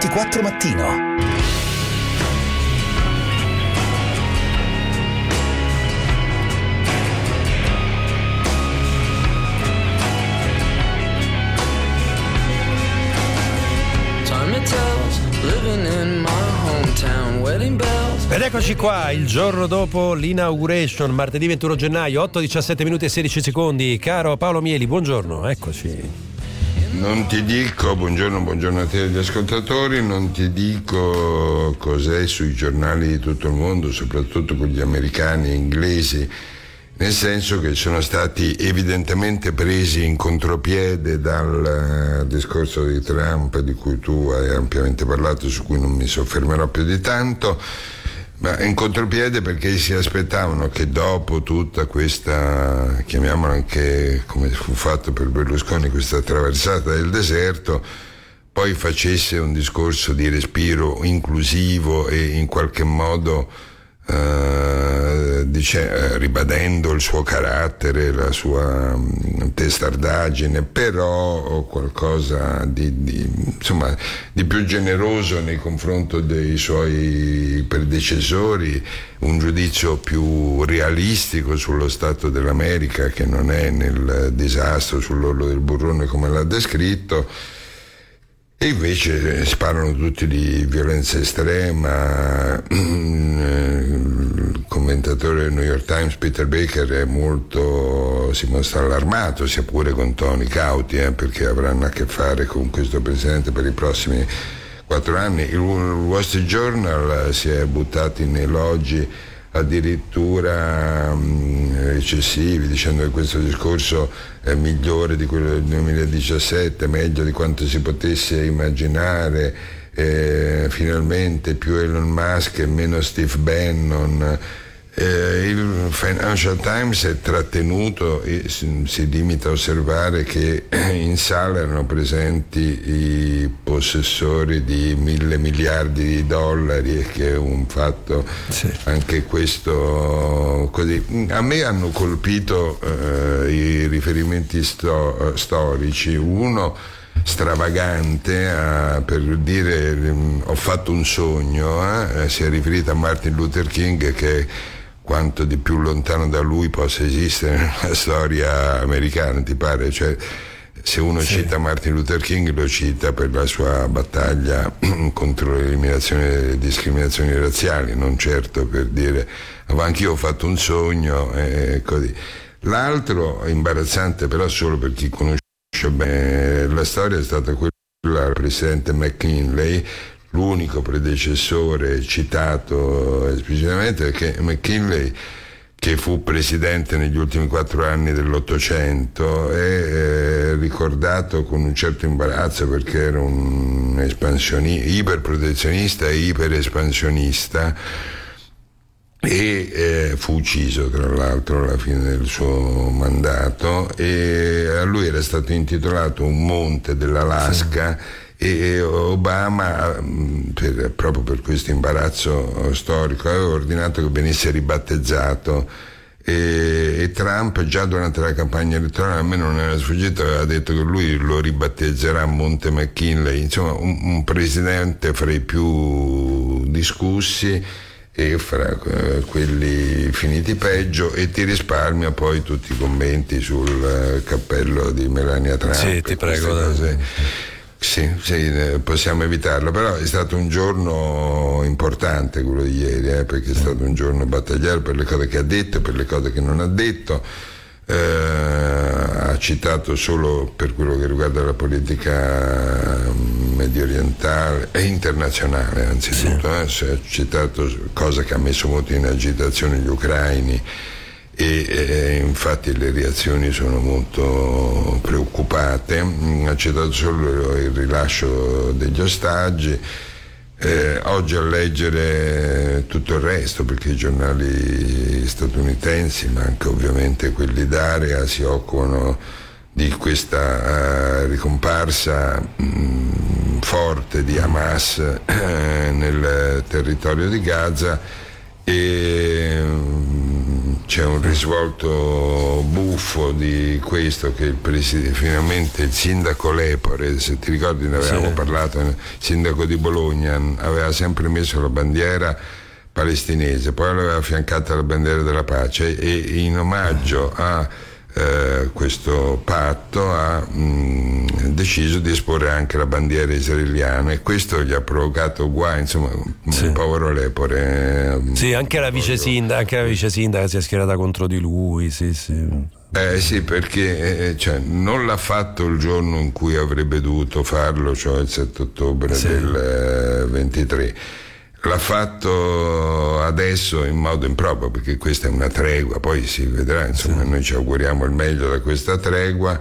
24 Mattino. Ed eccoci qua, il giorno dopo l'inauguration, martedì 21 gennaio, 8:17 minuti e 16 secondi. Caro Paolo Mieli, buongiorno, eccoci. Non ti dico, buongiorno a te e agli ascoltatori, non ti dico cos'è sui giornali di tutto il mondo, soprattutto quelli americani e inglesi, nel senso che sono stati evidentemente presi in contropiede dal discorso di Trump, di cui tu hai ampiamente parlato, su cui non mi soffermerò più di tanto, ma in contropiede perché si aspettavano che dopo tutta questa, chiamiamola anche come fu fatto per Berlusconi, questa attraversata del deserto, poi facesse un discorso di respiro inclusivo e in qualche modo ribadendo il suo carattere, la sua testardaggine, però qualcosa di più generoso nei confronti dei suoi predecessori, un giudizio più realistico sullo stato dell'America, che non è nel disastro, sull'orlo del burrone come l'ha descritto. E invece sparano tutti di violenza estrema. Il commentatore del New York Times Peter Baker si mostra allarmato, sia pure con toni cauti, perché avranno a che fare con questo presidente per i prossimi 4 anni. Il Wall Street Journal si è buttato in elogi addirittura eccessivi, dicendo che questo discorso è migliore di quello del 2017, meglio di quanto si potesse immaginare, finalmente più Elon Musk e meno Steve Bannon. Il Financial Times è trattenuto e si limita a osservare che in sala erano presenti i possessori di 1.000 miliardi di dollari, che è un fatto, sì, anche questo così. A me hanno colpito i riferimenti storici, uno stravagante, per dire ho fatto un sogno, si è riferito a Martin Luther King, che quanto di più lontano da lui possa esistere nella storia americana, ti pare? Cioè, se uno cita Martin Luther King, lo cita per la sua battaglia contro l'eliminazione delle discriminazioni razziali, non certo per dire anch'io ho fatto un sogno, così. L'altro imbarazzante, però solo per chi conosce bene la storia, è stata quella del presidente McKinley, l'unico predecessore citato esplicitamente, perché McKinley, che fu presidente negli ultimi 4 anni dell'Ottocento, è ricordato con un certo imbarazzo perché era un iperprotezionista e iperespansionista, e fu ucciso tra l'altro alla fine del suo mandato, e a lui era stato intitolato un monte dell'Alaska, sì. E Obama, proprio per questo imbarazzo storico, aveva ordinato che venisse ribattezzato, e Trump già durante la campagna elettorale, a me non era sfuggito, aveva detto che lui lo ribattezzerà Monte McKinley, insomma un presidente fra i più discussi e fra quelli finiti peggio, e ti risparmia poi tutti i commenti sul cappello di Melania Trump. Sì, ti prego. Sì, possiamo evitarlo, però è stato un giorno importante quello di ieri, perché è stato un giorno battagliario per le cose che ha detto e per le cose che non ha detto. Ha citato solo per quello che riguarda la politica medio orientale e internazionale, anzitutto, ha citato, cosa che ha messo molto in agitazione gli ucraini, e infatti le reazioni sono molto preoccupate. Ha citato solo il rilascio degli ostaggi. Oggi a leggere tutto il resto, perché i giornali statunitensi, ma anche ovviamente quelli d'area, si occupano di questa ricomparsa forte di Hamas nel territorio di Gaza, e c'è un risvolto buffo di questo, che finalmente il sindaco Lepore, se ti ricordi ne avevamo parlato, il sindaco di Bologna aveva sempre messo la bandiera palestinese, poi l'aveva affiancata la bandiera della pace, e in omaggio a questo patto ha deciso di esporre anche la bandiera israeliana, e questo gli ha provocato guai, insomma, il povero Lepore. Sì, anche la vice sindaca si è schierata contro di lui, sì. Sì, perché non l'ha fatto il giorno in cui avrebbe dovuto farlo, cioè il 7 ottobre del 23. L'ha fatto adesso in modo improprio, perché questa è una tregua, poi si vedrà, insomma, noi ci auguriamo il meglio da questa tregua,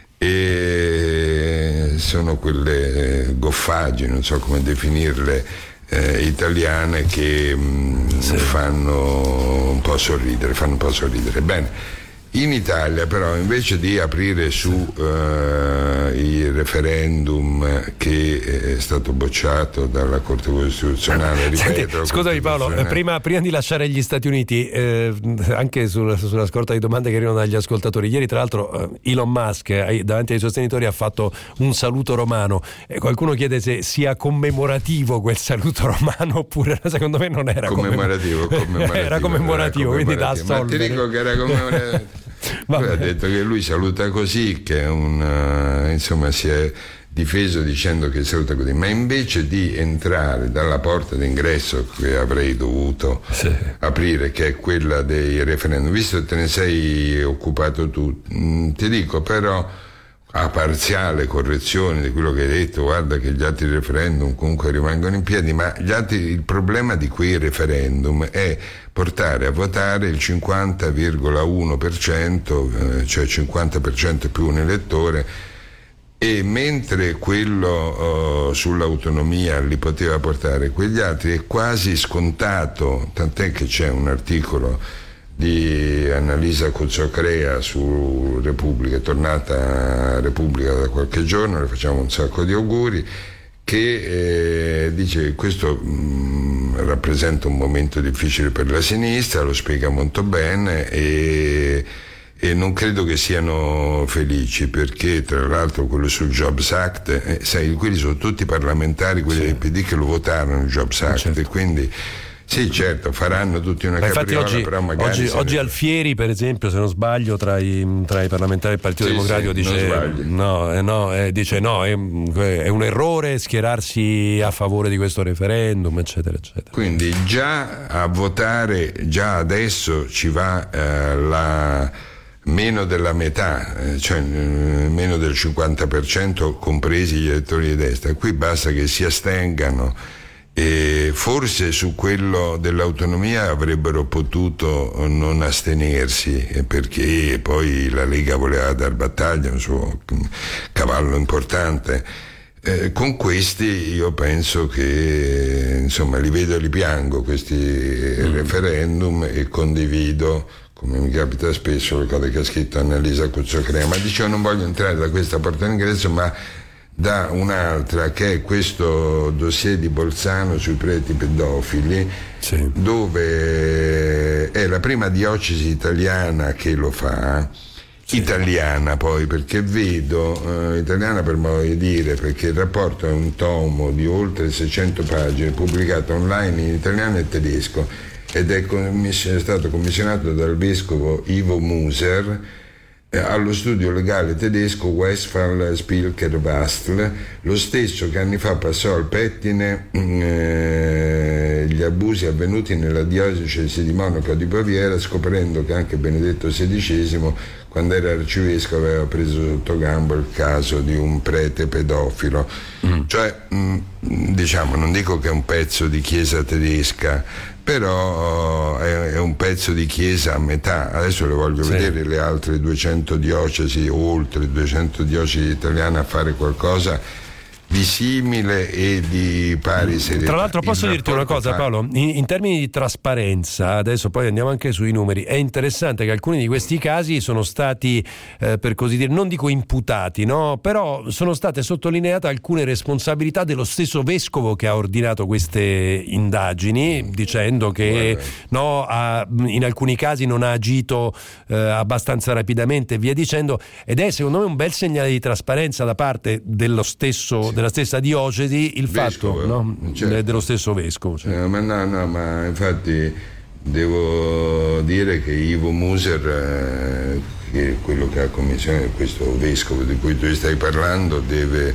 e sono quelle goffaggini, non so come definirle, italiane, che fanno un po' sorridere. Bene. In Italia però, invece di aprire su il referendum che è stato bocciato dalla Corte Costituzionale, ripeto. Scusami Paolo, prima di lasciare gli Stati Uniti, anche sulla scorta di domande che arrivano dagli ascoltatori, ieri tra l'altro Elon Musk davanti ai sostenitori ha fatto un saluto romano, e qualcuno chiede se sia commemorativo quel saluto romano, oppure secondo me non era commemorativo. Era commemorativo, quindi da assolvere. Ma ti dico che era commemorativo. Lui ha detto che lui saluta così, che è insomma, si è difeso dicendo che saluta così, ma invece di entrare dalla porta d'ingresso che avrei dovuto aprire, che è quella dei referendum, visto che te ne sei occupato tu, ti dico però, a parziale correzione di quello che hai detto, guarda che gli altri referendum comunque rimangono in piedi, ma il problema di quei referendum è portare a votare il 50,1%, cioè 50% più un elettore, e mentre quello sull'autonomia li poteva portare quegli altri, è quasi scontato, tant'è che c'è un articolo di Annalisa Cuzzocrea su Repubblica, è tornata a Repubblica da qualche giorno, le facciamo un sacco di auguri, che dice che questo rappresenta un momento difficile per la sinistra, lo spiega molto bene, e non credo che siano felici, perché tra l'altro quello sul Jobs Act, sai, quelli sono tutti parlamentari, quelli del PD, che lo votarono il Jobs Act, e quindi sì, certo, faranno tutti una capriola, però magari oggi Alfieri, per esempio, se non sbaglio, tra i parlamentari del Partito Democratico dice dice no, è un errore schierarsi a favore di questo referendum, eccetera eccetera. Quindi già a votare, già adesso ci va la meno della metà, cioè meno del 50%, compresi gli elettori di destra. Qui basta che si astengano, e forse su quello dell'autonomia avrebbero potuto non astenersi, perché poi la Lega voleva dar battaglia, un suo cavallo importante. Con questi io penso che, insomma, li vedo e li piango questi referendum, e condivido, come mi capita spesso, le cose che ha scritto Annalisa Cuzzocrea, ma dicevo, non voglio entrare da questa porta d'ingresso, ma da un'altra, che è questo dossier di Bolzano sui preti pedofili, dove è la prima diocesi italiana che lo fa, italiana poi, perché vedo, italiana per modo di dire, perché il rapporto è un tomo di oltre 600 pagine pubblicato online in italiano e tedesco, ed è stato commissionato dal vescovo Ivo Muser allo studio legale tedesco Westphal Spilker Bastel, lo stesso che anni fa passò al pettine gli abusi avvenuti nella diocesi di Monaco di Baviera, scoprendo che anche Benedetto XVI, quando era arcivescovo, aveva preso sotto gambo il caso di un prete pedofilo. Cioè, diciamo, non dico che è un pezzo di chiesa tedesca, però è un pezzo di chiesa a metà. Adesso le voglio vedere le altre 200 diocesi, oltre 200 diocesi italiane, a fare qualcosa di simile e di pari serietà. Tra l'altro posso dirti una cosa, Paolo, in termini di trasparenza, adesso poi andiamo anche sui numeri, è interessante che alcuni di questi casi sono stati per così dire, non dico imputati, no? Però sono state sottolineate alcune responsabilità dello stesso vescovo che ha ordinato queste indagini, dicendo che in alcuni casi non ha agito abbastanza rapidamente e via dicendo, ed è secondo me un bel segnale di trasparenza da parte della stessa diocesi il vescovo, fatto, no? Certo. Dello stesso vescovo, cioè. Ma infatti devo dire che Ivo Muser, che è quello che ha commissionato questo vescovo di cui tu stai parlando, deve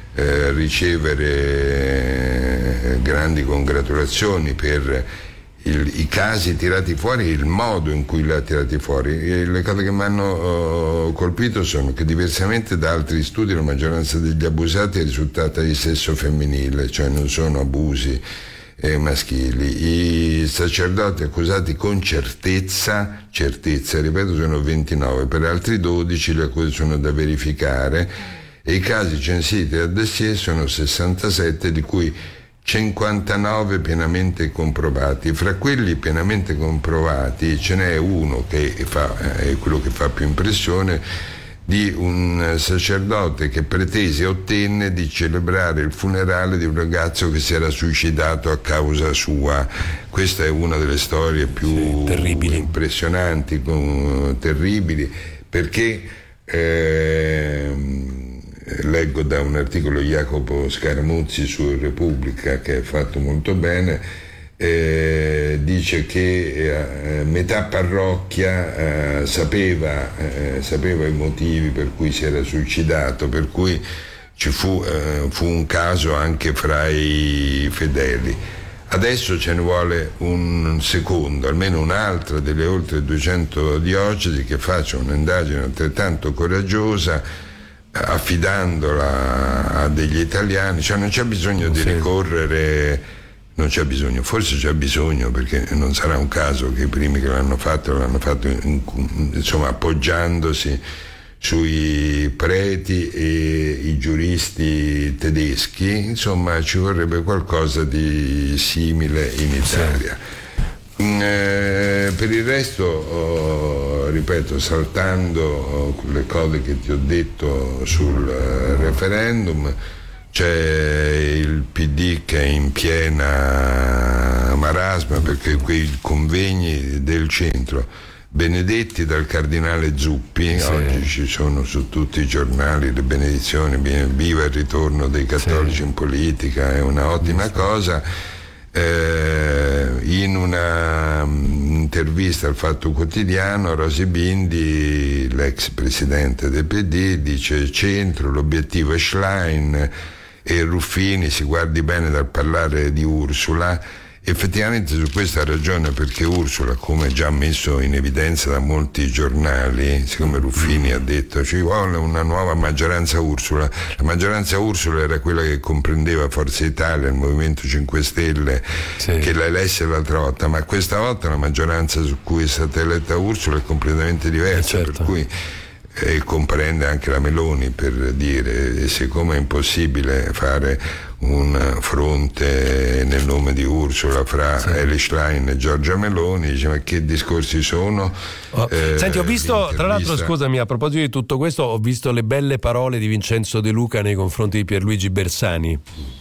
ricevere grandi congratulazioni per i casi tirati fuori, il modo in cui li ha tirati fuori. Le cose che mi hanno colpito sono che, diversamente da altri studi, la maggioranza degli abusati è risultata di sesso femminile, cioè non sono abusi maschili. I sacerdoti accusati con certezza, ripeto, sono 29, per altri 12 le accuse sono da verificare, e i casi censiti da dossier sono 67, di cui 59 pienamente comprovati. Fra quelli pienamente comprovati ce n'è uno che è quello che fa più impressione, di un sacerdote che pretese e ottenne di celebrare il funerale di un ragazzo che si era suicidato a causa sua. Questa è una delle storie più terribili, impressionanti, terribili, perché leggo da un articolo di Jacopo Scaramuzzi su Repubblica, che è fatto molto bene, dice che metà parrocchia sapeva i motivi per cui si era suicidato, per cui ci fu un caso anche fra i fedeli. Adesso ce ne vuole un secondo, almeno un'altra delle oltre 200 diocesi che faccia un'indagine altrettanto coraggiosa, affidandola a degli italiani. Cioè non c'è bisogno di ricorrere, forse c'è bisogno, perché non sarà un caso che i primi che l'hanno fatto insomma appoggiandosi sui preti e i giuristi tedeschi. Insomma, ci vorrebbe qualcosa di simile in Italia. Per il resto, ripeto, saltando le cose che ti ho detto sul referendum, c'è il PD che è in piena marasma, perché quei convegni del centro benedetti dal cardinale Zuppi, oggi ci sono su tutti i giornali le benedizioni, viva il ritorno dei cattolici in politica, è una ottima cosa. In una intervista al Fatto Quotidiano, Rosy Bindi, l'ex presidente del PD, dice: centro, l'obiettivo è Schlein, e Ruffini si guardi bene dal parlare di Ursula. Effettivamente su questo ha ragione, perché Ursula, come già messo in evidenza da molti giornali, siccome Ruffini ha detto ci vuole una nuova maggioranza Ursula, la maggioranza Ursula era quella che comprendeva Forza Italia, il Movimento 5 Stelle, che la elesse l'altra volta, ma questa volta la maggioranza su cui è stata eletta Ursula è completamente diversa, per cui comprende anche la Meloni, per dire, e siccome è impossibile fare un fronte nel nome di Ursula fra Eli Schlein e Giorgia Meloni, dice: ma che discorsi sono? Senti, ho visto, tra l'altro, scusami, a proposito di tutto questo, ho visto le belle parole di Vincenzo De Luca nei confronti di Pierluigi Bersani.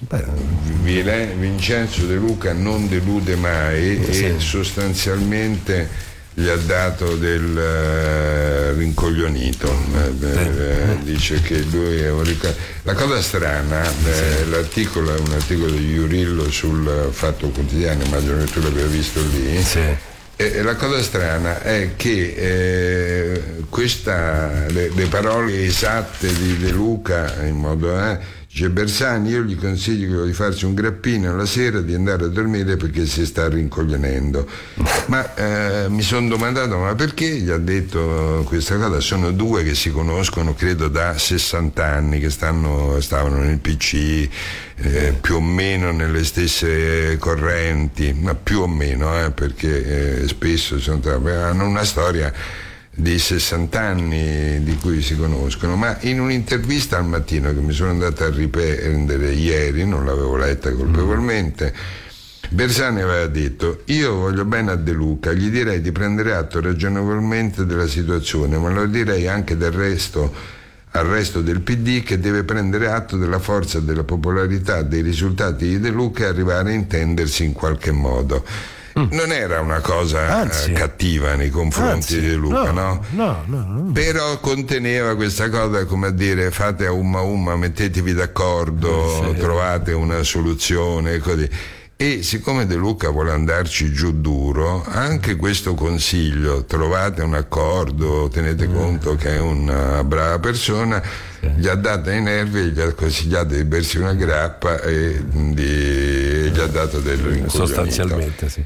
Vincenzo De Luca non delude mai, e sostanzialmente gli ha dato del rincoglionito, dice che lui è la cosa strana, l'articolo è un articolo di Iurillo sul Fatto Quotidiano, immagino che tu l'abbia visto lì, e la cosa strana è che le parole esatte di De Luca, in modo dice: Bersani, io gli consiglio di farsi un grappino alla sera, di andare a dormire perché si sta rincoglionendo. Ma mi sono domandato: ma perché gli ha detto questa cosa? Sono due che si conoscono credo da 60 anni, che stavano nel PC, più o meno nelle stesse correnti, ma più o meno, perché spesso hanno una storia di 60 anni di cui si conoscono, ma in un'intervista al Mattino che mi sono andato a riprendere ieri, non l'avevo letta colpevolmente, Bersani aveva detto: io voglio bene a De Luca, gli direi di prendere atto ragionevolmente della situazione, ma lo direi anche al resto del PD, che deve prendere atto della forza, della popolarità, dei risultati di De Luca e arrivare a intendersi in qualche modo. Non era una cosa cattiva nei confronti di De Luca, no? Però conteneva questa cosa, come a dire: fate a umma, mettetevi d'accordo, trovate una soluzione, così. E siccome De Luca vuole andarci giù duro, anche questo consiglio, trovate un accordo, tenete conto che è una brava persona, gli ha dato ai nervi e gli ha consigliato di bersi una grappa e gli ha dato del rincoglionito. Sostanzialmente, sì.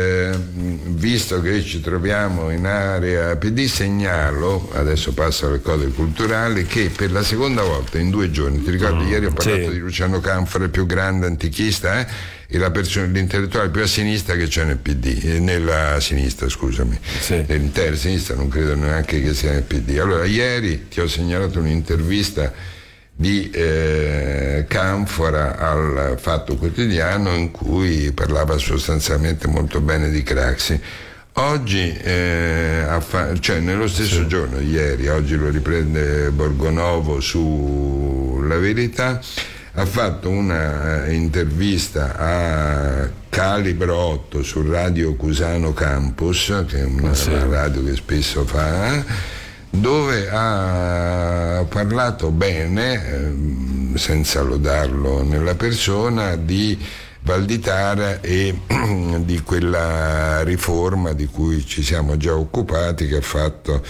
Visto che ci troviamo in area PD, segnalo, adesso passo alle cose culturali, che per la seconda volta in 2 giorni, ti ricordi, ieri ho parlato di Luciano Canfora, il più grande antichista, e l'intellettuale più a sinistra che c'è nel PD, nella sinistra, scusami, l'intera sinistra, non credo neanche che sia nel PD. Allora, ieri ti ho segnalato un'intervista di Canfora al Fatto Quotidiano in cui parlava sostanzialmente molto bene di Craxi. Oggi, cioè nello stesso giorno, ieri, oggi lo riprende Borgonovo su La Verità, ha fatto una intervista a Calibro 8 sul Radio Cusano Campus, che è una radio che spesso fa, dove ha parlato bene, senza lodarlo nella persona, di Valditara e di quella riforma di cui ci siamo già occupati, che ha fatto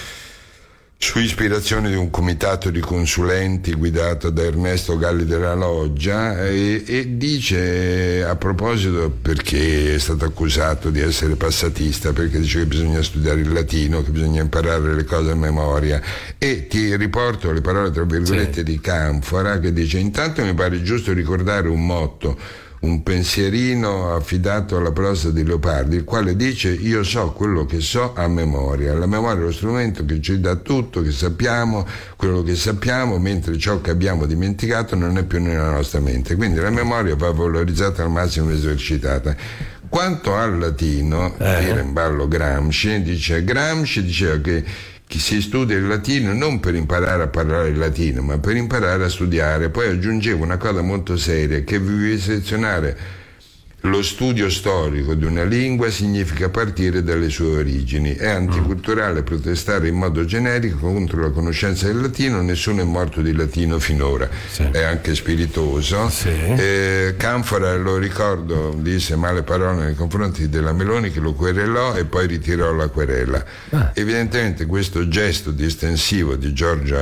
su ispirazione di un comitato di consulenti guidato da Ernesto Galli della Loggia, e dice, a proposito, perché è stato accusato di essere passatista, perché dice che bisogna studiare il latino, che bisogna imparare le cose a memoria, e ti riporto le parole tra virgolette di Canfora, che dice: intanto mi pare giusto ricordare un motto, un pensierino affidato alla prosa di Leopardi, il quale dice: io so quello che so a memoria. La memoria è lo strumento che ci dà tutto, che sappiamo, quello che sappiamo, mentre ciò che abbiamo dimenticato non è più nella nostra mente. Quindi la memoria va valorizzata al massimo, esercitata. Quanto al latino, tira in ballo Gramsci diceva che si studia il latino non per imparare a parlare il latino, ma per imparare a studiare. Poi aggiungeva una cosa molto seria, che vivisezionare lo studio storico di una lingua significa partire dalle sue origini. È anticulturale protestare in modo generico contro la conoscenza del latino, nessuno è morto di latino finora. È anche spiritoso. Canfora, lo ricordo, disse male parole nei confronti della Meloni, che lo querelò e poi ritirò la querela. Evidentemente questo gesto distensivo di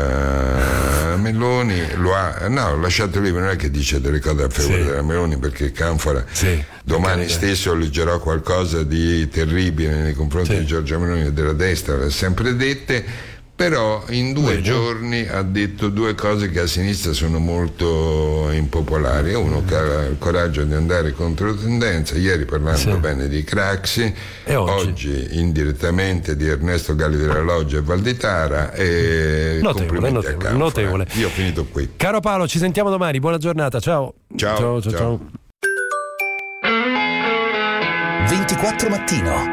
Giorgia Meloni lo ha lasciato lì, non è che dice delle cose a favore della Meloni, perché Canfora domani stesso leggerò qualcosa di terribile nei confronti di Giorgia Meloni e della destra, l'ha sempre dette, però in 2 giorni ha detto 2 cose che a sinistra sono molto impopolari. Uno che ha il coraggio di andare contro tendenza, ieri parlando bene di Craxi, e oggi indirettamente di Ernesto Galli della Loggia e Valditara, e complimenti a Canfora. Notevole. Io ho finito qui. Caro Paolo, ci sentiamo domani, buona giornata, ciao. 24 Mattino.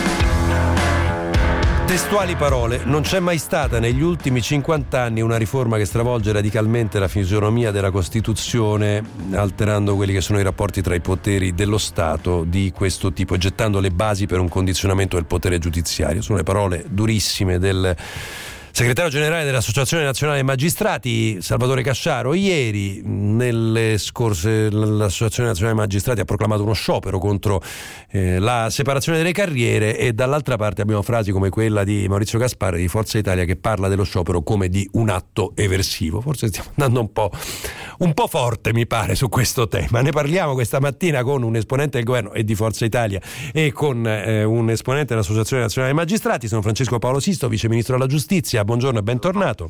Testuali parole: non c'è mai stata negli ultimi 50 anni una riforma che stravolge radicalmente la fisionomia della Costituzione, alterando quelli che sono i rapporti tra i poteri dello Stato di questo tipo e gettando le basi per un condizionamento del potere giudiziario. Sono le parole durissime del segretario generale dell'Associazione Nazionale Magistrati, Salvatore Casciaro. Ieri l'Associazione Nazionale Magistrati ha proclamato uno sciopero contro la separazione delle carriere, e dall'altra parte abbiamo frasi come quella di Maurizio Gasparri di Forza Italia, che parla dello sciopero come di un atto eversivo. Forse stiamo andando un po' forte, mi pare, su questo tema. Ne parliamo questa mattina con un esponente del governo e di Forza Italia e con un esponente dell'Associazione Nazionale Magistrati. Sono Francesco Paolo Sisto, vice ministro della Giustizia. Santalucia, buongiorno e bentornato.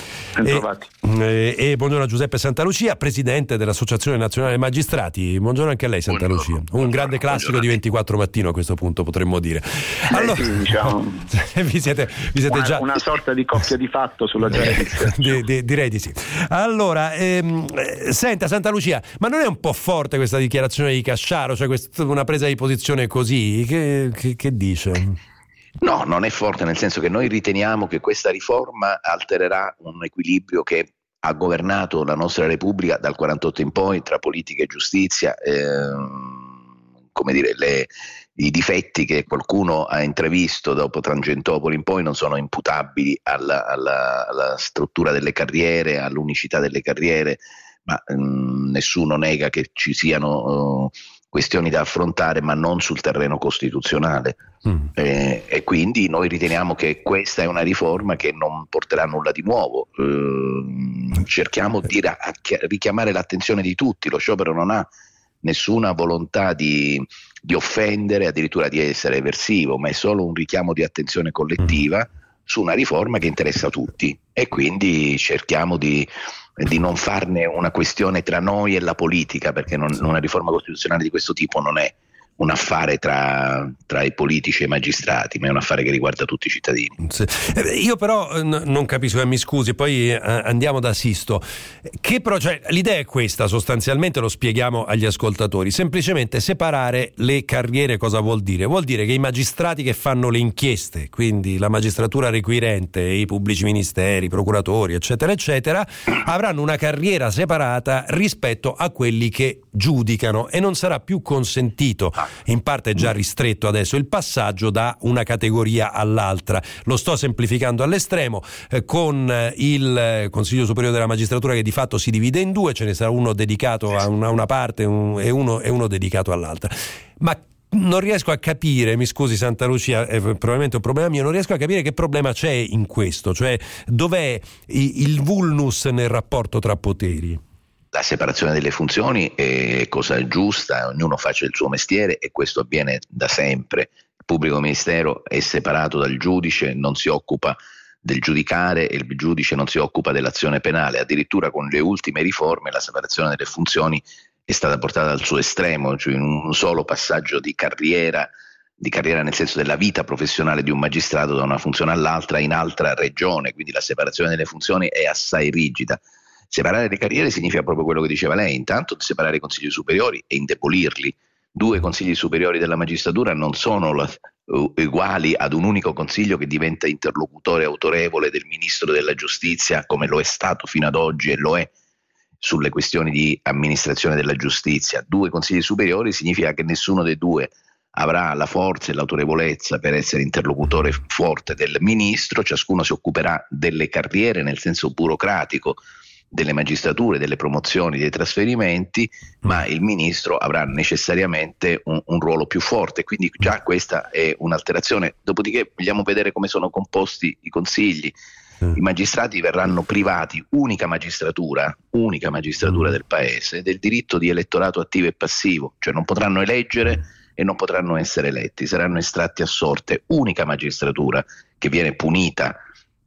E buongiorno a Giuseppe Santalucia, presidente dell'Associazione Nazionale Magistrati. Buongiorno anche a lei, Santalucia. Un grande classico di 24 Mattino a questo punto, potremmo dire. Allora, sì, diciamo, vi siete già una sorta di coppia di fatto sulla giustizia. Direi di sì. Allora, senta Santalucia, ma non è un po' forte questa dichiarazione di Casciaro, cioè una presa di posizione così? Che dice? No, non è forte, nel senso che noi riteniamo che questa riforma altererà un equilibrio che ha governato la nostra Repubblica dal 48 in poi tra politica e giustizia. Come dire, i difetti che qualcuno ha intravisto dopo Tangentopoli in poi non sono imputabili alla struttura delle carriere, all'unicità delle carriere, ma nessuno nega che ci siano questioni da affrontare, ma non sul terreno costituzionale. E quindi noi riteniamo che questa è una riforma che non porterà nulla di nuovo. Cerchiamo di richiamare l'attenzione di tutti. Lo sciopero non ha nessuna volontà di offendere, addirittura di essere eversivo, ma è solo un richiamo di attenzione collettiva su una riforma che interessa tutti, e quindi cerchiamo di non farne una questione tra noi e la politica, perché una riforma costituzionale di questo tipo non è un affare tra i politici e i magistrati, ma è un affare che riguarda tutti i cittadini. Sì. Io però non capisco, mi scusi, poi andiamo da Sisto. Cioè, l'idea è questa, sostanzialmente lo spieghiamo agli ascoltatori. Semplicemente separare le carriere cosa vuol dire? Vuol dire che i magistrati che fanno le inchieste, quindi la magistratura requirente, i pubblici ministeri, i procuratori, eccetera, eccetera, avranno una carriera separata rispetto a quelli che giudicano, e non sarà più consentito, in parte è già ristretto adesso, il passaggio da una categoria all'altra. Lo sto semplificando all'estremo, con il Consiglio Superiore della Magistratura che di fatto si divide in due, ce ne sarà uno dedicato a una parte e uno dedicato all'altra. Ma non riesco a capire, mi scusi Santalucia, è probabilmente un problema mio, non riesco a capire che problema c'è in questo, cioè dov'è il vulnus nel rapporto tra poteri? La separazione delle funzioni è cosa giusta, ognuno faccia il suo mestiere, e questo avviene da sempre. Il pubblico ministero è separato dal giudice, non si occupa del giudicare, e il giudice non si occupa dell'azione penale. Addirittura con le ultime riforme la separazione delle funzioni è stata portata al suo estremo, cioè in un solo passaggio di carriera nel senso della vita professionale di un magistrato da una funzione all'altra in altra regione, quindi la separazione delle funzioni è assai rigida. Separare le carriere significa proprio quello che diceva lei: intanto separare i consigli superiori e indebolirli. 2 consigli superiori della magistratura non sono uguali ad un unico consiglio che diventa interlocutore autorevole del ministro della giustizia, come lo è stato fino ad oggi e lo è sulle questioni di amministrazione della giustizia. 2 consigli superiori significa che nessuno dei 2 avrà la forza e l'autorevolezza per essere interlocutore forte del ministro, ciascuno si occuperà delle carriere nel senso burocratico delle magistrature, delle promozioni, dei trasferimenti, ma il ministro avrà necessariamente un ruolo più forte, quindi già questa è un'alterazione. Dopodiché vogliamo vedere come sono composti i consigli. I magistrati verranno privati, unica magistratura del paese, del diritto di elettorato attivo e passivo, cioè non potranno eleggere e non potranno essere eletti, saranno estratti a sorte. Unica magistratura che viene punita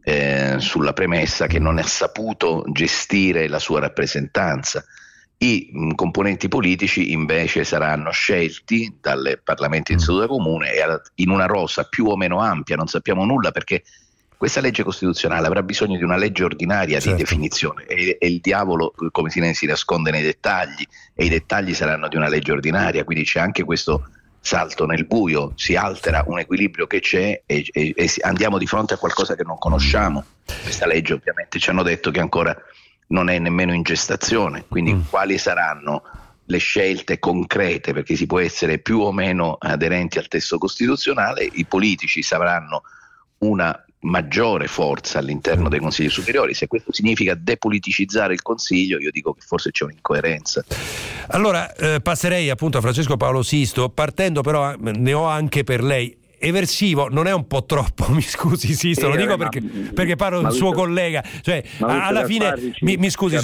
sulla premessa che non ha saputo gestire la sua rappresentanza. I componenti politici invece saranno scelti dal Parlamento in seduta comune e in una rosa più o meno ampia, non sappiamo nulla, perché questa legge costituzionale avrà bisogno di una legge ordinaria di definizione, e il diavolo, come si nasconde nei dettagli, e i dettagli saranno di una legge ordinaria, quindi c'è anche questo salto nel buio, si altera un equilibrio che c'è e andiamo di fronte a qualcosa che non conosciamo. Questa legge ovviamente ci hanno detto che ancora non è nemmeno in gestazione, quindi quali saranno le scelte concrete, perché si può essere più o meno aderenti al testo costituzionale. I politici avranno una maggiore forza all'interno dei consigli superiori. Se questo significa depoliticizzare il consiglio, io dico che forse c'è un'incoerenza. Allora passerei appunto a Francesco Paolo Sisto, partendo però ne ho anche per lei. Eversivo non è un po' troppo? Mi scusi Sisto, lo dico perché parlo del suo collega, cioè alla fine mi scusi,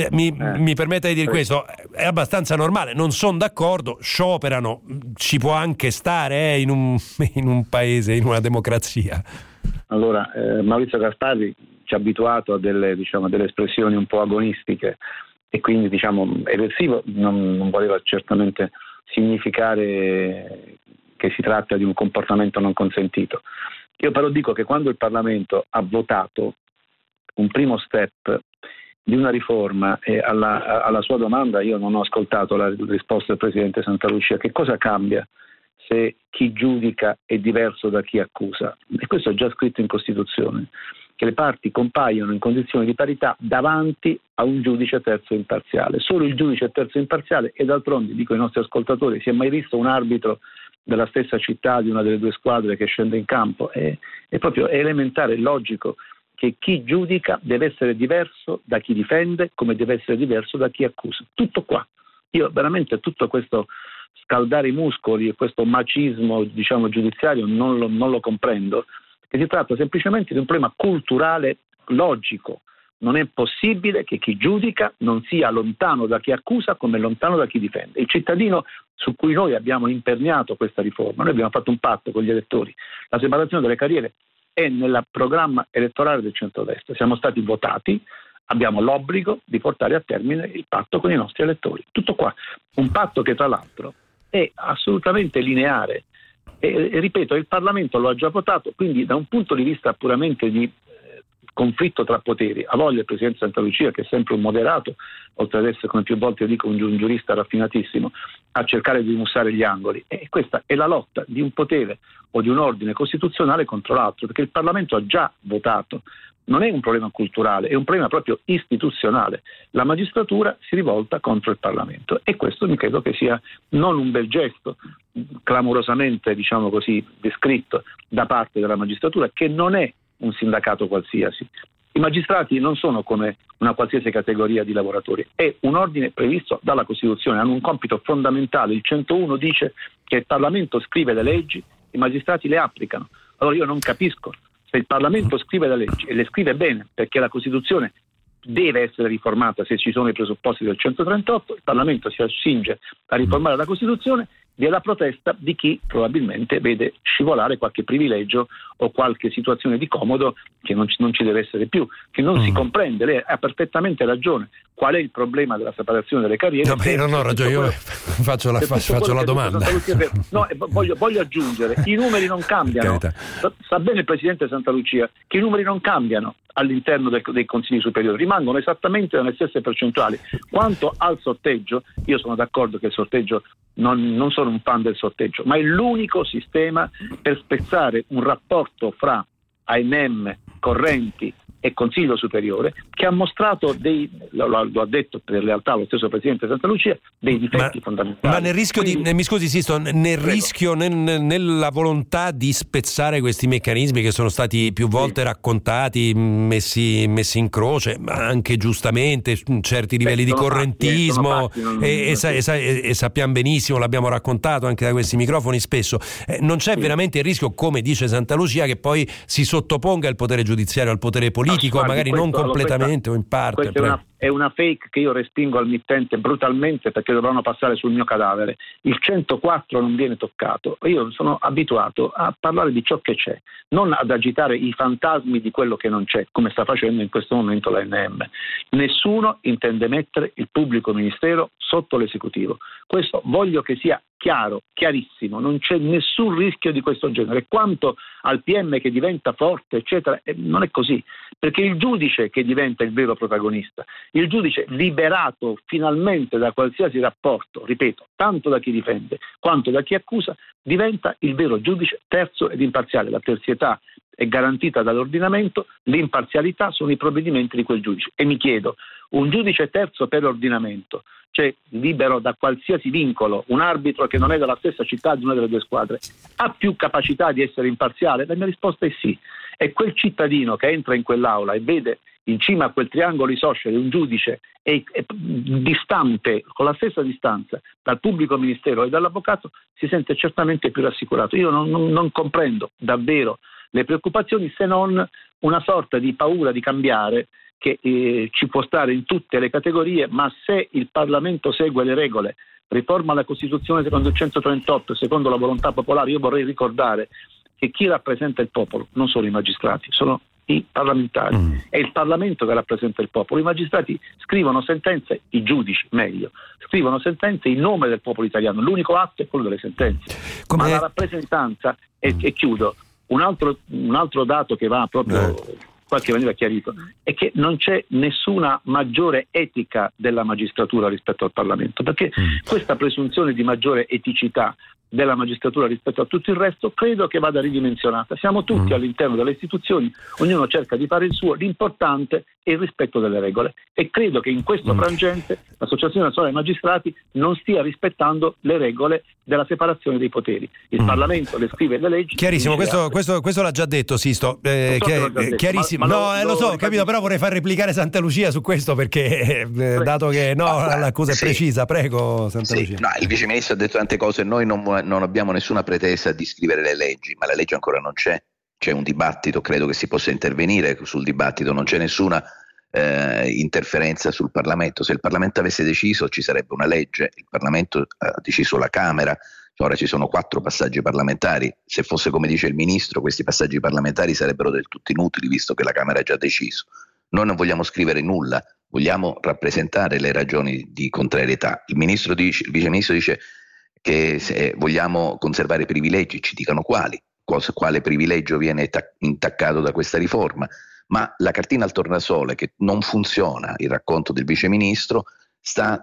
mi permetta di dire questo, è abbastanza normale, non sono d'accordo, scioperano, ci può anche stare in un paese, in una democrazia. Allora, Maurizio Gasparri ci ha abituato a delle espressioni un po' agonistiche, e quindi eversivo non voleva certamente significare che si tratta di un comportamento non consentito. Io però dico che quando il Parlamento ha votato un primo step di una riforma, e alla sua domanda io non ho ascoltato la risposta del Presidente Santalucia, che cosa cambia se chi giudica è diverso da chi accusa? E questo è già scritto in Costituzione, che le parti compaiono in condizioni di parità davanti a un giudice terzo imparziale. Solo il giudice terzo imparziale, e d'altronde, dico ai nostri ascoltatori, si è mai visto un arbitro della stessa città di una delle due squadre che scende in campo? È proprio elementare, logico, che chi giudica deve essere diverso da chi difende, come deve essere diverso da chi accusa. Tutto qua. Io veramente tutto questo scaldare i muscoli e questo macismo giudiziario non lo comprendo, perché si tratta semplicemente di un problema culturale logico. Non è possibile che chi giudica non sia lontano da chi accusa come lontano da chi difende. Il cittadino su cui noi abbiamo imperniato questa riforma, noi abbiamo fatto un patto con gli elettori, la separazione delle carriere è nel programma elettorale del centrodestra, siamo stati votati, abbiamo l'obbligo di portare a termine il patto con i nostri elettori. Tutto qua, un patto che tra l'altro è assolutamente lineare e ripeto, il Parlamento lo ha già votato, quindi da un punto di vista puramente di conflitto tra poteri, ha voglia il Presidente Santalucia, che è sempre un moderato, oltre ad essere, come più volte io dico, un giurista raffinatissimo, a cercare di rimussare gli angoli, e questa è la lotta di un potere o di un ordine costituzionale contro l'altro, perché il Parlamento ha già votato. Non è un problema culturale, è un problema proprio istituzionale. La magistratura si rivolta contro il Parlamento, e questo mi credo che sia non un bel gesto, clamorosamente descritto da parte della magistratura, che non è un sindacato qualsiasi. I magistrati non sono come una qualsiasi categoria di lavoratori, è un ordine previsto dalla Costituzione, hanno un compito fondamentale. Il 101 dice che il Parlamento scrive le leggi, i magistrati le applicano. Allora io non capisco, se il Parlamento scrive le leggi e le scrive bene, perché la Costituzione deve essere riformata se ci sono i presupposti del 138, il Parlamento si accinge a riformare la Costituzione, vi è la protesta di chi probabilmente vede scivolare qualche privilegio o qualche situazione di comodo che non ci deve essere più, che non si comprende. Lei ha perfettamente ragione. Qual è il problema della separazione delle carriere? No, ma io non ho ragione, io faccio la domanda. No, voglio aggiungere, i numeri non cambiano. Sa bene il Presidente Santalucia che i numeri non cambiano all'interno dei consigli superiori, rimangono esattamente nelle stesse percentuali. Quanto al sorteggio, io sono d'accordo che il sorteggio, non sono un fan del sorteggio, ma è l'unico sistema per spezzare un rapporto fra ANM, correnti e Consiglio Superiore, che ha mostrato lo ha detto per lealtà lo stesso Presidente Santalucia, dei difetti fondamentali. Ma nel rischio mi scusi Sisto, rischio nella volontà di spezzare questi meccanismi che sono stati più volte raccontati, messi in croce, ma anche giustamente certi livelli di correntismo, e sappiamo benissimo, l'abbiamo raccontato anche da questi microfoni spesso, non c'è veramente il rischio, come dice Santalucia, che poi si sottoponga il potere giudiziario al potere politico, magari non completamente o in parte. È una fake che io respingo al mittente brutalmente, perché dovranno passare sul mio cadavere. Il 104 non viene toccato. Io sono abituato a parlare di ciò che c'è, non ad agitare i fantasmi di quello che non c'è, come sta facendo in questo momento l'ANM. Nessuno intende mettere il pubblico ministero sotto l'esecutivo. Questo voglio che sia chiaro, chiarissimo, non c'è nessun rischio di questo genere. Quanto al PM che diventa forte, eccetera, non è così, perché il giudice che diventa il vero protagonista, il giudice liberato finalmente da qualsiasi rapporto, ripeto, tanto da chi difende quanto da chi accusa, diventa il vero giudice terzo ed imparziale. La terzietà è garantita dall'ordinamento, l'imparzialità sono i provvedimenti di quel giudice. E mi chiedo, un giudice terzo per ordinamento, cioè libero da qualsiasi vincolo, un arbitro che non è della stessa città di una delle due squadre, ha più capacità di essere imparziale? La mia risposta è sì. E quel cittadino che entra in quell'aula e vede in cima a quel triangolo isoscele un giudice e distante, con la stessa distanza dal pubblico ministero e dall'avvocato, si sente certamente più rassicurato. Io non comprendo davvero le preoccupazioni, se non una sorta di paura di cambiare che ci può stare in tutte le categorie, ma se il Parlamento segue le regole, riforma la Costituzione secondo il 138, secondo la volontà popolare, io vorrei ricordare che chi rappresenta il popolo non sono i magistrati, sono i parlamentari. È il Parlamento che rappresenta il popolo. I magistrati scrivono sentenze, i giudici meglio, scrivono sentenze in nome del popolo italiano. L'unico atto è quello delle sentenze. Ma la rappresentanza, e chiudo, un altro dato che va proprio qualche maniera chiarito, è che non c'è nessuna maggiore etica della magistratura rispetto al Parlamento, perché questa presunzione di maggiore eticità della magistratura rispetto a tutto il resto credo che vada ridimensionata. Siamo tutti all'interno delle istituzioni, ognuno cerca di fare il suo, l'importante è il rispetto delle regole, e credo che in questo frangente l'Associazione Nazionale dei Magistrati non stia rispettando le regole della separazione dei poteri. Il Parlamento le scrive le leggi. Chiarissimo, questo l'ha già detto Sisto, chiarissimo. Lo so, capito, però vorrei far replicare Santa Lucia su questo, perché dato che l'accusa è precisa, prego Santa Lucia. No, il Vice Ministro ha detto tante cose, noi non abbiamo nessuna pretesa di scrivere le leggi, ma la legge ancora non c'è un dibattito, credo che si possa intervenire sul dibattito, non c'è nessuna interferenza sul Parlamento. Se il Parlamento avesse deciso ci sarebbe una legge, il Parlamento ha deciso la Camera, ora ci sono 4 passaggi parlamentari, se fosse come dice il Ministro questi passaggi parlamentari sarebbero del tutto inutili visto che la Camera ha già deciso. Noi non vogliamo scrivere nulla, vogliamo rappresentare le ragioni di contrarietà. Il Vice Ministro dice che se vogliamo conservare i privilegi, ci dicano quale privilegio viene intaccato da questa riforma, ma la cartina al tornasole che non funziona, il racconto del Vice Ministro, sta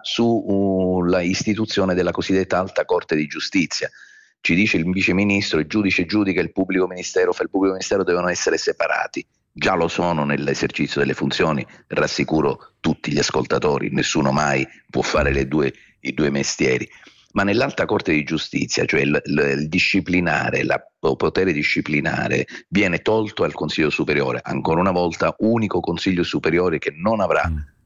sulla istituzione della cosiddetta Alta Corte di Giustizia. Ci dice il Vice Ministro, il giudice giudica, il pubblico ministero fa il pubblico ministero, devono essere separati. Già lo sono nell'esercizio delle funzioni, rassicuro tutti gli ascoltatori, nessuno mai può fare i due mestieri. Ma nell'Alta Corte di Giustizia, cioè il disciplinare, il potere disciplinare viene tolto al Consiglio Superiore, ancora una volta unico Consiglio Superiore che non avrà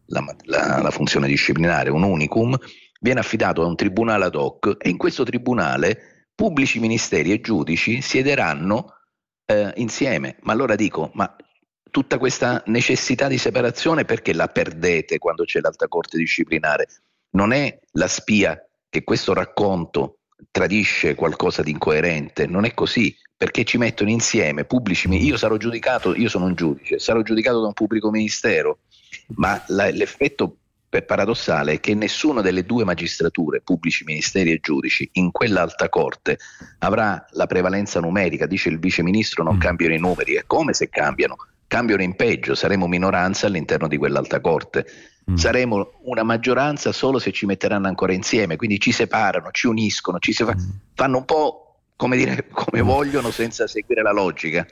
la funzione disciplinare, un unicum, viene affidato a un tribunale ad hoc, e in questo tribunale pubblici ministeri e giudici siederanno insieme. Ma allora dico, ma tutta questa necessità di separazione perché la perdete quando c'è l'Alta Corte disciplinare? Non è la spia che questo racconto tradisce qualcosa di incoerente, non è così, perché ci mettono insieme pubblici. Io sarò giudicato, io sono un giudice, sarò giudicato da un pubblico ministero, ma l'effetto paradossale è che nessuna delle due magistrature, pubblici ministeri e giudici, in quell'Alta Corte avrà la prevalenza numerica. Dice il Vice Ministro non cambiano i numeri, è come se cambiano in peggio, saremo minoranza all'interno di quell'Alta Corte. Saremo una maggioranza solo se ci metteranno ancora insieme, quindi ci separano, ci uniscono, fanno un po' come vogliono senza seguire la logica.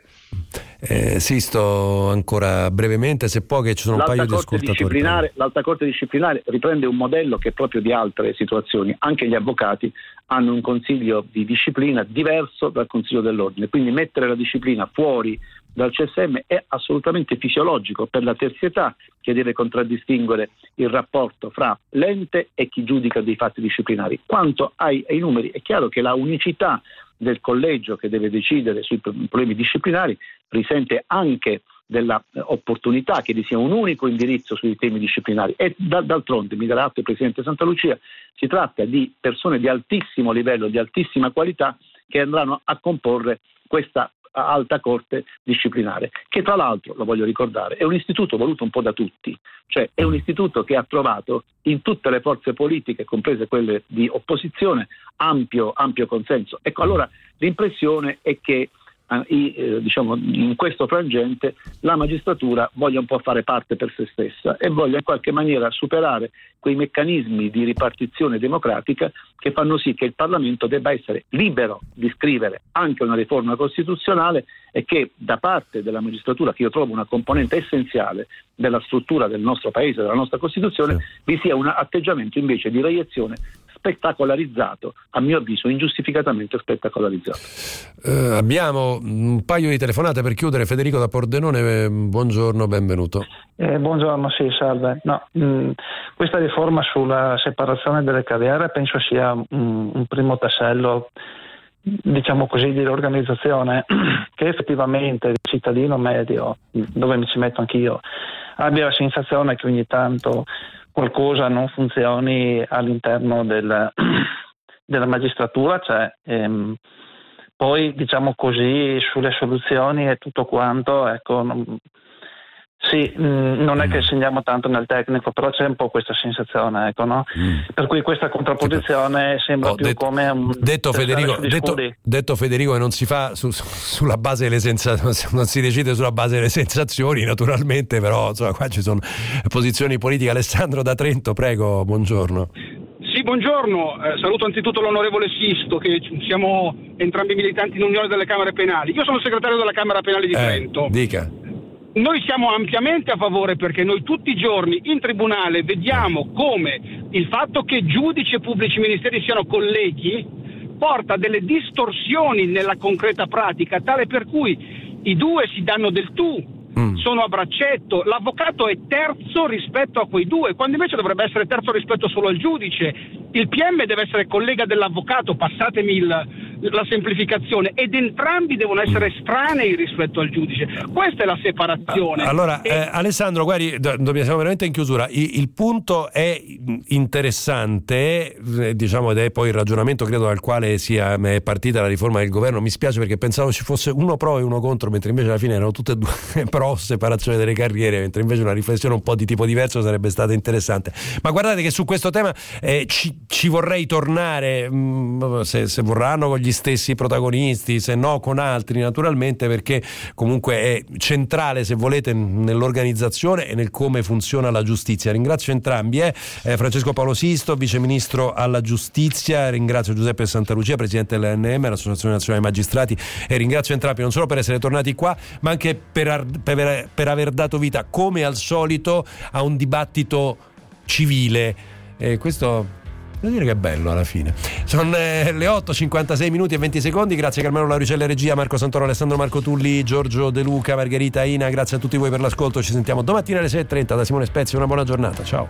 Sisto ancora brevemente, se può, che ci sono un paio di ascoltatori. L'Alta Corte disciplinare riprende un modello che è proprio di altre situazioni. Anche gli avvocati hanno un consiglio di disciplina diverso dal consiglio dell'ordine, quindi mettere la disciplina fuori dal CSM è assolutamente fisiologico per la terzietà che deve contraddistinguere il rapporto fra l'ente e chi giudica dei fatti disciplinari. Quanto ai numeri, è chiaro che la unicità del collegio che deve decidere sui problemi disciplinari risente anche della opportunità che vi sia un unico indirizzo sui temi disciplinari, e d'altronde, mi darà atto il Presidente Santa Lucia, si tratta di persone di altissimo livello, di altissima qualità, che andranno a comporre questa Alta Corte disciplinare, che tra l'altro, lo voglio ricordare, è un istituto voluto un po' da tutti, cioè è un istituto che ha trovato in tutte le forze politiche, comprese quelle di opposizione, ampio consenso. Ecco, allora l'impressione è che in questo frangente la magistratura voglia un po' fare parte per se stessa e voglia in qualche maniera superare quei meccanismi di ripartizione democratica che fanno sì che il Parlamento debba essere libero di scrivere anche una riforma costituzionale, e che da parte della magistratura, che io trovo una componente essenziale della struttura del nostro Paese, della nostra Costituzione, vi sia un atteggiamento invece di reiezione spettacolarizzato, a mio avviso ingiustificatamente spettacolarizzato. Abbiamo un paio di telefonate per chiudere. Federico da Pordenone, buongiorno, benvenuto. Buongiorno, sì, salve. Questa riforma sulla separazione delle carriere penso sia un primo tassello, diciamo così, di organizzazione che effettivamente il cittadino medio, dove mi ci metto anch'io, abbia la sensazione che ogni tanto qualcosa non funzioni all'interno della magistratura, Poi, diciamo così, sulle soluzioni e tutto quanto, ecco, non è che segniamo tanto nel tecnico, però c'è un po' questa sensazione, ecco, no? Per cui questa contrapposizione sembra più come un detto Federico, che non si fa sulla base delle sensazioni, non si decide sulla base delle sensazioni, naturalmente, però insomma, qua ci sono posizioni politiche. Alessandro da Trento, prego, buongiorno. Sì, buongiorno, saluto anzitutto l'onorevole Sisto, che siamo entrambi militanti in Unione delle Camere Penali. Io sono segretario della Camera Penale di Trento. Dica. Noi siamo ampiamente a favore, perché noi tutti i giorni in tribunale vediamo come il fatto che giudici e pubblici ministeri siano colleghi porta delle distorsioni nella concreta pratica, tale per cui i due si danno del tu, sono a braccetto, l'avvocato è terzo rispetto a quei due, quando invece dovrebbe essere terzo rispetto solo al giudice. Il PM deve essere collega dell'avvocato, passatemi la semplificazione, ed entrambi devono essere estranei rispetto al giudice. Questa è la separazione. Allora, Alessandro, guardi, siamo veramente in chiusura. Il punto è interessante, diciamo, ed è poi il ragionamento, credo, dal quale è partita la riforma del governo. Mi spiace, perché pensavo ci fosse uno pro e uno contro, mentre invece alla fine erano tutte e due pro, separazione delle carriere, mentre invece una riflessione un po' di tipo diverso sarebbe stata interessante. Ma guardate che su questo tema ci vorrei tornare, se vorranno, con gli stessi protagonisti, se no con altri, naturalmente, perché comunque è centrale, se volete, nell'organizzazione e nel come funziona la giustizia. Ringrazio entrambi, Francesco Paolo Sisto, vice ministro alla giustizia, ringrazio Giuseppe Santalucia, presidente dell'ANM, l'Associazione Nazionale Magistrati, e ringrazio entrambi non solo per essere tornati qua, ma anche per aver dato vita, come al solito, a un dibattito civile. Questo devo dire che è bello alla fine. Sono le 8:56 minuti e 20 secondi. Grazie a Carmelo Lauricella, regia, Marco Santoro, Alessandro Marco Tulli, Giorgio De Luca, Margherita Ina. Grazie a tutti voi per l'ascolto. Ci sentiamo domattina alle 6:30 da Simone Spezia. Una buona giornata. Ciao.